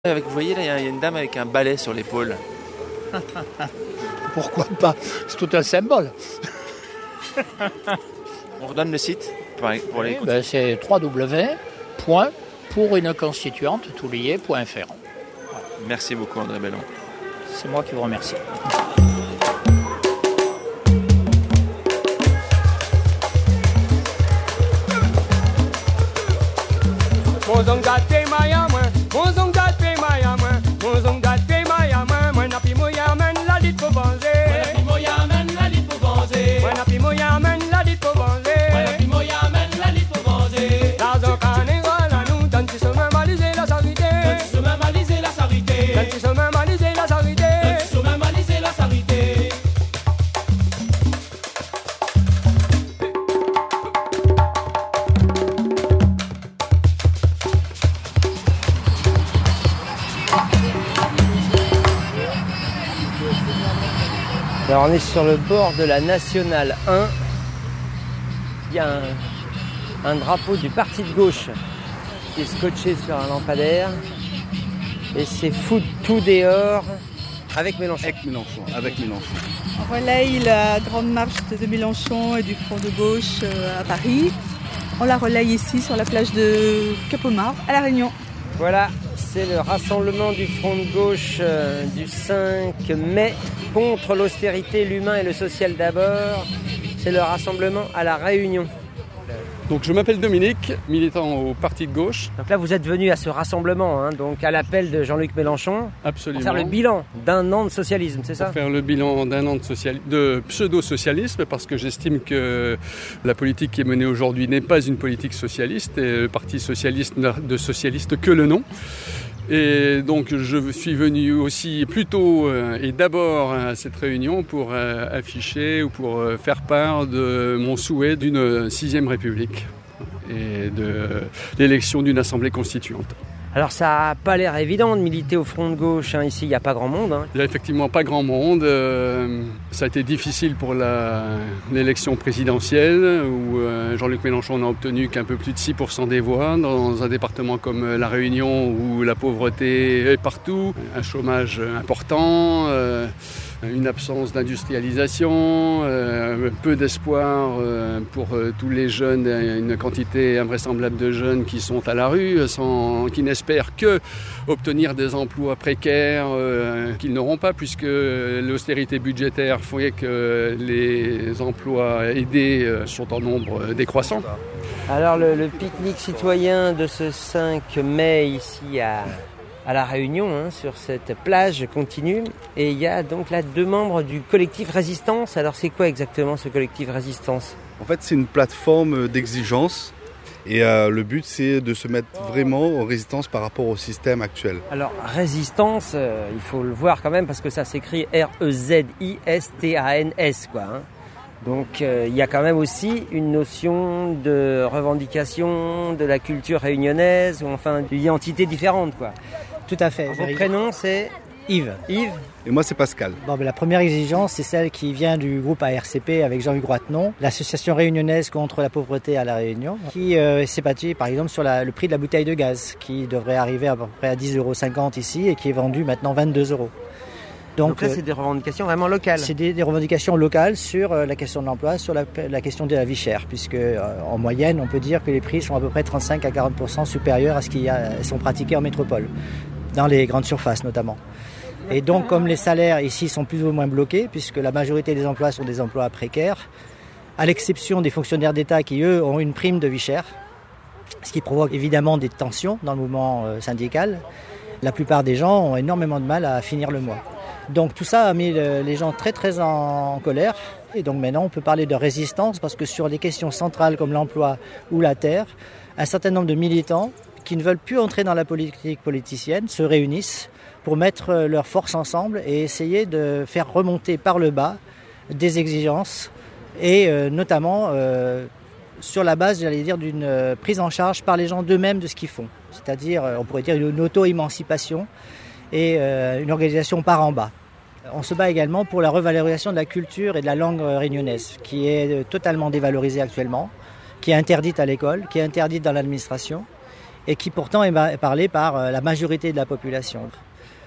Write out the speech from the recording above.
Vous voyez là, il y a une dame avec un balai sur l'épaule. Pourquoi pas? C'est tout un symbole. On redonne le site pour aller écouter. C'est www.pouruneconstituante.fr. Merci beaucoup André Bellon. C'est moi qui vous remercie. Alors on est sur le bord de la Nationale 1. Il y a un drapeau du parti de gauche qui est scotché sur un lampadaire. Et c'est foot tout dehors avec Mélenchon. Avec Mélenchon. On relaye la grande marche de Mélenchon et du Front de gauche à Paris. On la relaye ici sur la plage de Cap-Omar à La Réunion. Voilà, c'est le rassemblement du Front de gauche du 5 mai contre l'austérité, l'humain et le social d'abord. C'est le rassemblement à La Réunion. Donc je m'appelle Dominique, militant au parti de gauche. Donc là vous êtes venu à ce rassemblement, donc à l'appel de Jean-Luc Mélenchon. Absolument. Pour faire le bilan d'un an de socialisme, c'est ça? Pour faire le bilan d'un an de pseudo-socialisme, parce que j'estime que la politique qui est menée aujourd'hui n'est pas une politique socialiste, et le parti socialiste n'a de socialiste que le nom. Et donc je suis venu aussi plutôt et d'abord à cette réunion pour afficher ou pour faire part de mon souhait d'une 6e République et de l'élection d'une Assemblée constituante. Alors ça n'a pas l'air évident de militer au Front de gauche, ici il n'y a pas grand monde. Il n'y a effectivement pas grand monde, ça a été difficile pour l'élection présidentielle où Jean-Luc Mélenchon n'a obtenu qu'un peu plus de 6% des voix dans un département comme La Réunion où la pauvreté est partout, un chômage important, une absence d'industrialisation, peu d'espoir pour tous les jeunes, une quantité invraisemblable de jeunes qui sont à la rue, qui n'espèrent que obtenir des emplois précaires qu'ils n'auront pas puisque l'austérité budgétaire fait que les emplois aidés sont en nombre décroissant. Alors le pique-nique citoyen de ce 5 mai ici à La Réunion, sur cette plage continue. Et il y a donc là 2 membres du collectif Résistance. Alors c'est quoi exactement ce collectif Résistance? En fait, c'est une plateforme d'exigence. Et le but, c'est de se mettre vraiment en résistance par rapport au système actuel. Alors, résistance, il faut le voir quand même parce que ça s'écrit R-E-Z-I-S-T-A-N-S, quoi. Donc, il y a quand même aussi une notion de revendication de la culture réunionnaise ou enfin d'identité différente, quoi. Tout à fait. Votre prénom, c'est Yves. Yves. Et moi, c'est Pascal. La première exigence, c'est celle qui vient du groupe ARCP avec Jean-Hugues Roitenon, l'association réunionnaise contre la pauvreté à La Réunion, qui s'est battue par exemple sur le prix de la bouteille de gaz, qui devrait arriver à peu près à 10,50 € ici et qui est vendu maintenant 22 €. Donc là, c'est des revendications vraiment locales. C'est des revendications locales sur la question de l'emploi, sur la question de la vie chère, puisque en moyenne, on peut dire que les prix sont à peu près 35 à 40% supérieurs à ce qui sont pratiqués en métropole, dans les grandes surfaces notamment. Et donc, comme les salaires ici sont plus ou moins bloqués, puisque la majorité des emplois sont des emplois précaires, à l'exception des fonctionnaires d'État qui, eux, ont une prime de vie chère, ce qui provoque évidemment des tensions dans le mouvement syndical, la plupart des gens ont énormément de mal à finir le mois. Donc tout ça a mis les gens très très en colère. Et donc maintenant, on peut parler de résistance parce que sur les questions centrales comme l'emploi ou la terre, un certain nombre de militants qui ne veulent plus entrer dans la politique politicienne se réunissent pour mettre leurs forces ensemble et essayer de faire remonter par le bas des exigences et notamment sur la base, j'allais dire, d'une prise en charge par les gens d'eux-mêmes de ce qu'ils font. C'est-à-dire, on pourrait dire une auto-émancipation et une organisation par en bas. On se bat également pour la revalorisation de la culture et de la langue réunionnaise, qui est totalement dévalorisée actuellement, qui est interdite à l'école, qui est interdite dans l'administration et qui pourtant est parlé par la majorité de la population.